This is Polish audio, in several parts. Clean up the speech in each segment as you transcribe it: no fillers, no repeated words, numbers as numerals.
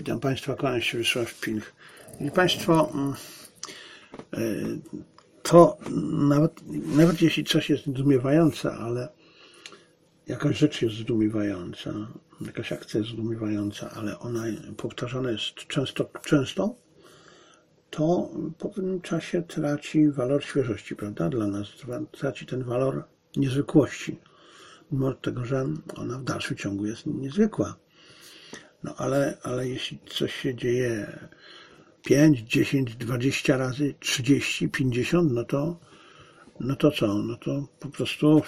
Witam Państwa, kłaniam się Wiesław Pilch. I Państwo, to nawet jeśli coś jest zdumiewające, ale jakaś rzecz jest zdumiewająca, jakaś akcja jest zdumiewająca, ale ona powtarzana jest często, to po pewnym czasie traci walor świeżości, prawda, dla nas, traci ten walor niezwykłości, mimo tego, że ona w dalszym ciągu jest niezwykła. No ale jeśli coś się dzieje 5, 10, 20 razy, 30, 50, no to co? No to po prostu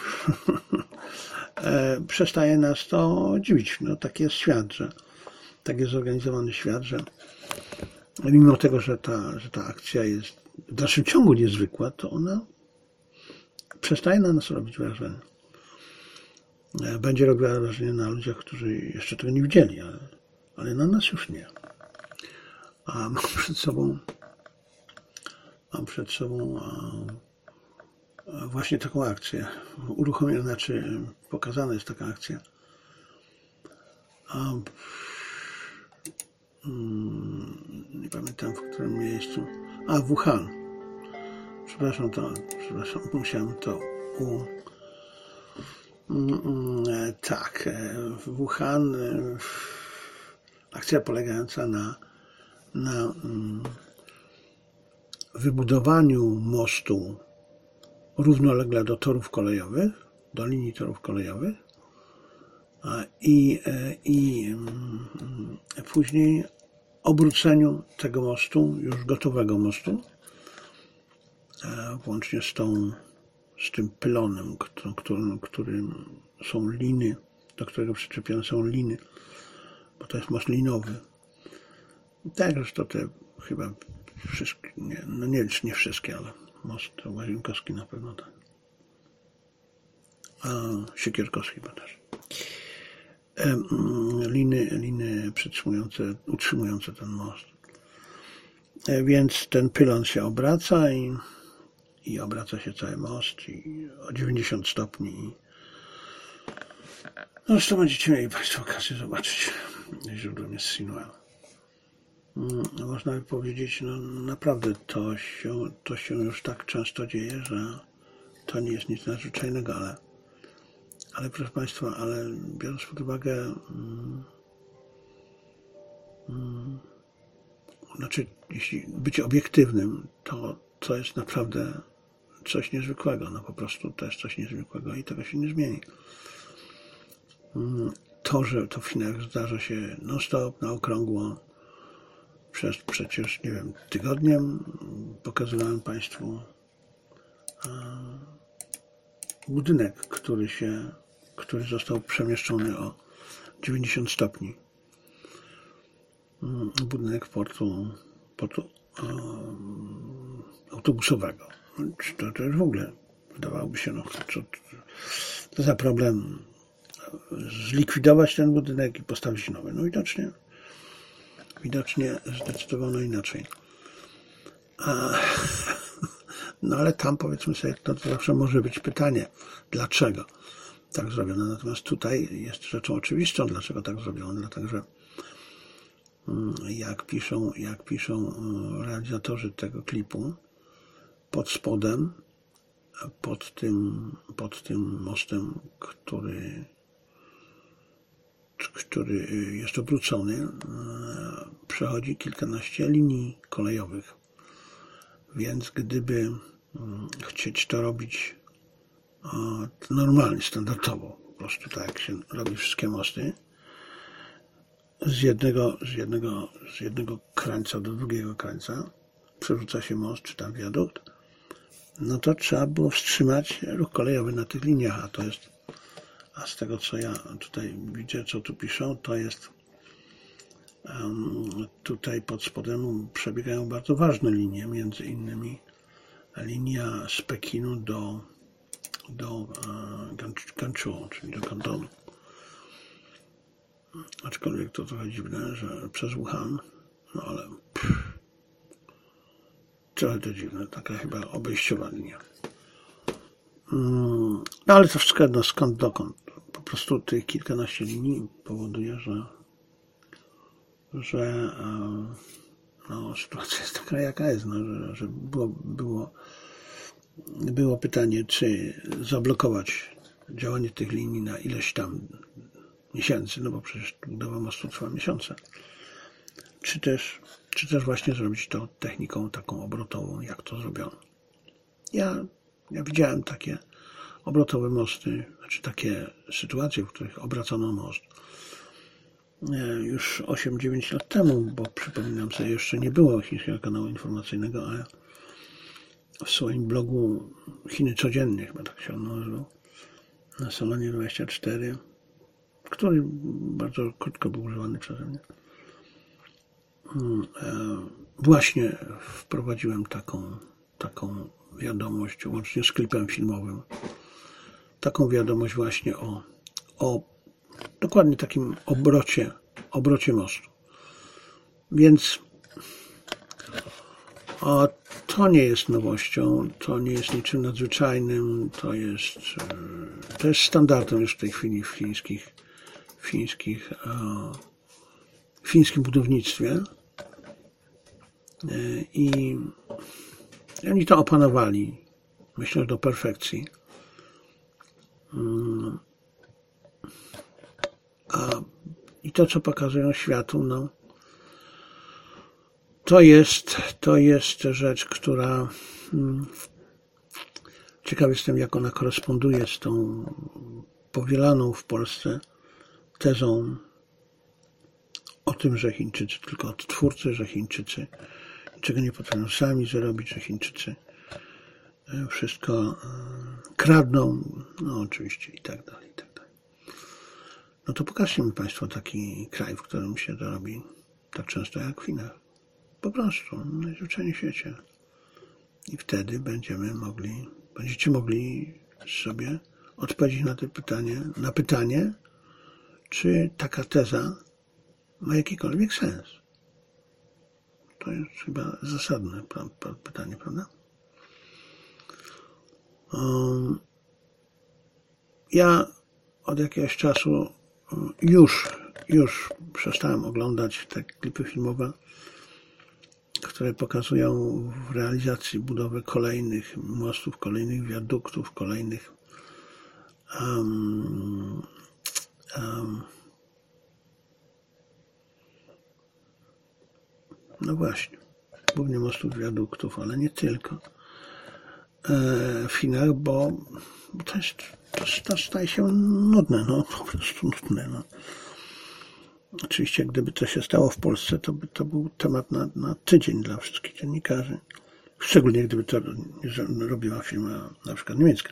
przestaje nas to dziwić. No tak jest świat, tak jest zorganizowany świat, że mimo tego, że ta akcja jest w dalszym ciągu niezwykła, to ona przestaje na nas robić wrażenie. Będzie robiła wrażenie na ludziach, którzy jeszcze tego nie widzieli, ale na nas już nie. A mam przed sobą właśnie taką akcję. Uruchomiona, znaczy pokazana jest taka akcja. Nie pamiętam w którym miejscu. Wuhan. Przepraszam, musiałem to tak, w Wuhan akcja polegająca na wybudowaniu mostu równolegle do torów kolejowych, do linii torów kolejowych i później obróceniu tego mostu, już gotowego mostu, włącznie z tym pylonem, którym są liny, do którego przyczepione są liny, bo to jest most linowy. Tak, zresztą te chyba wszystkie, nie wszystkie, ale most Łazienkowski na pewno tak. A Siekierkowski chyba też. Liny utrzymujące ten most. Więc ten pylon się obraca i obraca się cały most i o 90 stopni. Zresztą będziecie mieli Państwo okazję zobaczyć źródłem jest Sinuel. Można by powiedzieć, no naprawdę to się już tak często dzieje, że to nie jest nic nadzwyczajnego, ale proszę Państwa, biorąc pod uwagę, znaczy jeśli być obiektywnym, to jest naprawdę coś niezwykłego, no po prostu to jest coś niezwykłego i tego się nie zmieni. To, że to w Chinach zdarza się non-stop, na okrągło, przecież, nie wiem, tygodniem pokazywałem Państwu budynek, który został przemieszczony o 90 stopni. Budynek portu autobusowego. To już w ogóle wydawałoby się, to za problem zlikwidować ten budynek i postawić nowy. No widocznie zdecydowano inaczej. No ale tam, powiedzmy sobie, to zawsze może być pytanie, dlaczego tak zrobiono. Natomiast tutaj jest rzeczą oczywistą, dlaczego tak zrobiono. Dlatego, że jak piszą realizatorzy tego klipu, pod spodem, pod tym mostem, który jest obrócony, przechodzi kilkanaście linii kolejowych. Więc gdyby chcieć to robić normalnie, standardowo, po prostu tak jak się robi wszystkie mosty, z jednego krańca do drugiego krańca przerzuca się most czy tam wiadukt, no to trzeba było wstrzymać ruch kolejowy na tych liniach, a z tego co ja tutaj widzę, co tu piszą, to jest tutaj pod spodem przebiegają bardzo ważne linie, między innymi linia z Pekinu do Ganzhou, czyli do Kantonu. Aczkolwiek to trochę dziwne, że przez Wuhan, no ale trochę to dziwne, taka chyba obejściowa linia. No ale to wszystko jedno, skąd dokąd. Po prostu tych kilkanaście linii powoduje, że no, sytuacja jest taka, jaka jest, no, że było pytanie, czy zablokować działanie tych linii na ileś tam miesięcy, no bo przecież budowa mostu trwa miesiące, czy też właśnie zrobić to techniką taką obrotową, jak to zrobiono. Ja widziałem takie obrotowe mosty, znaczy takie sytuacje, w których obracono most już 8-9 lat temu, bo przypominam sobie, jeszcze nie było chińskiego kanału informacyjnego, ale w swoim blogu Chiny Codziennie, chyba tak się on nazywał, na Salonie 24, który bardzo krótko był używany przeze mnie, właśnie wprowadziłem taką wiadomość, łącznie z klipem filmowym, taką wiadomość właśnie o dokładnie takim obrocie mostu. Więc to nie jest nowością, to nie jest niczym nadzwyczajnym, to jest standardem już w tej chwili w fińskim budownictwie. I oni to opanowali, myślę, do perfekcji. I to, co pokazują światu, no, to jest rzecz, która ciekaw jestem, jak ona koresponduje z tą powielaną w Polsce tezą o tym, że Chińczycy tylko odtwórcy, że Chińczycy niczego nie potrafią sami zrobić, że Chińczycy wszystko kradną, no oczywiście i tak dalej, i tak dalej. No to pokażcie mi Państwo taki kraj, w którym się to robi tak często jak w Chinach. Po prostu, najzwyczajniej w świecie. I wtedy będziecie mogli sobie odpowiedzieć na pytanie, czy taka teza ma jakikolwiek sens. To jest chyba zasadne pytanie, prawda? Ja od jakiegoś czasu już przestałem oglądać te klipy filmowe, które pokazują w realizacji budowy kolejnych mostów, kolejnych wiaduktów, kolejnych no właśnie, głównie mostów, wiaduktów, ale nie tylko w Chinach, bo to staje się nudne, no po prostu nudne. No. Oczywiście, gdyby to się stało w Polsce, to by to był temat na tydzień dla wszystkich dziennikarzy. Szczególnie gdyby to robiła firma na przykład niemiecka.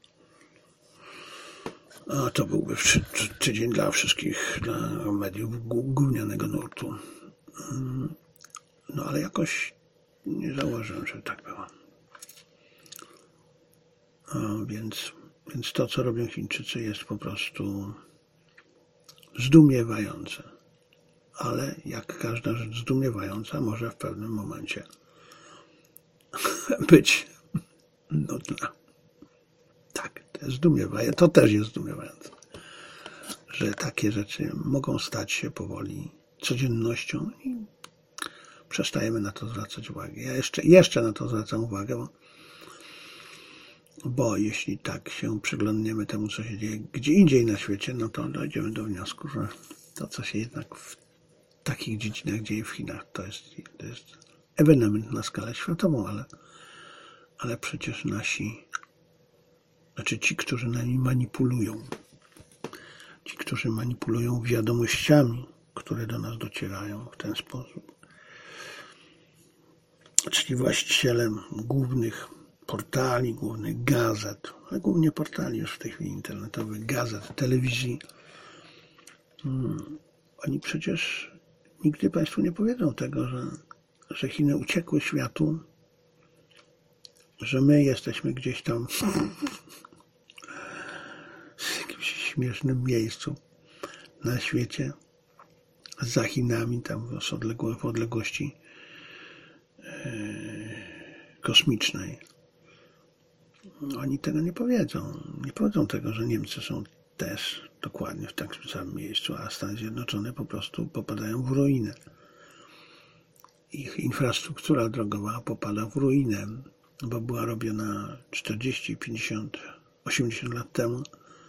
A to byłby tydzień dla wszystkich, dla mediów gównianego nurtu. No ale jakoś nie zauważyłem, że tak było. Więc to, co robią Chińczycy, jest po prostu zdumiewające. Ale jak każda rzecz zdumiewająca może w pewnym momencie być nudna. Tak, to też jest zdumiewające, że takie rzeczy mogą stać się powoli codziennością i przestajemy na to zwracać uwagę. Ja jeszcze na to zwracam uwagę, bo jeśli tak się przyglądniemy temu, co się dzieje gdzie indziej na świecie, no to dojdziemy do wniosku, że to, co się jednak w takich dziedzinach dzieje w Chinach, to jest ewenement na skalę światową, ale przecież ci, którzy nami manipulują, ci, którzy manipulują wiadomościami, które do nas docierają w ten sposób, czyli właścicielem głównych portali, głównych gazet, ale głównie portali już w tej chwili internetowych, gazet, telewizji, oni przecież nigdy Państwu nie powiedzą tego, że Chiny uciekły światu, że my jesteśmy gdzieś tam w jakimś śmiesznym miejscu na świecie, za Chinami, tam w odległości kosmicznej. Oni tego nie powiedzą. Nie powiedzą tego, że Niemcy są też dokładnie w takim samym miejscu, a Stany Zjednoczone po prostu popadają w ruinę. ich infrastruktura drogowa popada w ruinę, bo była robiona 40, 50, 80 lat temu.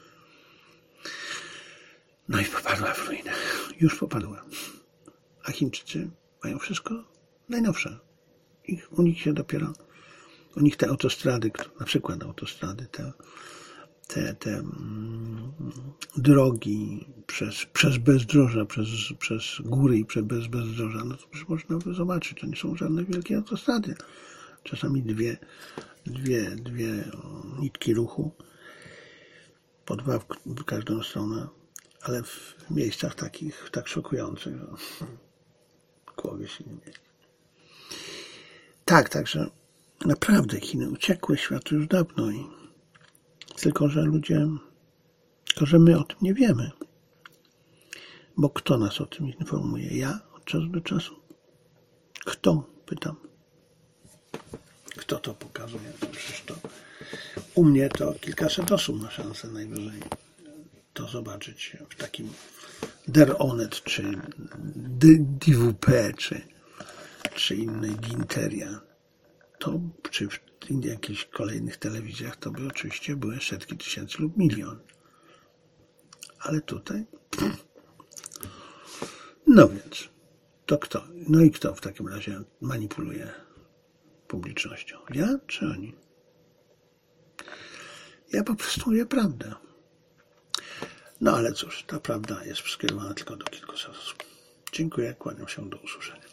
No i popadła w ruinę. Już popadła. A Chińczycy mają wszystko najnowsze. U nich te autostrady, na przykład autostrady, te drogi przez bezdroża, przez góry i przez bezdroża, no to już można zobaczyć, to nie są żadne wielkie autostrady. Czasami dwie nitki ruchu, po dwa w każdą stronę, ale w miejscach takich, tak szokujących, że głowie się nie mieści. Tak, także naprawdę Chiny uciekły światu już dawno tylko że my o tym nie wiemy. Bo kto nas o tym informuje? Ja od czasu do czasu? Kto? Pytam. Kto to pokazuje? Przecież to u mnie to kilkaset osób ma szansę najwyżej to zobaczyć w takim Der Onet, czy DWP, czy innej Ginteria. To, czy w jakichś kolejnych telewizjach, to by oczywiście były setki tysięcy lub milion. Ale tutaj? No więc, to kto? No i kto w takim razie manipuluje publicznością? Ja czy oni? Ja po prostu mówię prawdę. No ale cóż, ta prawda jest skierowana tylko do kilku osób. Dziękuję, kłaniam się, do usłyszenia.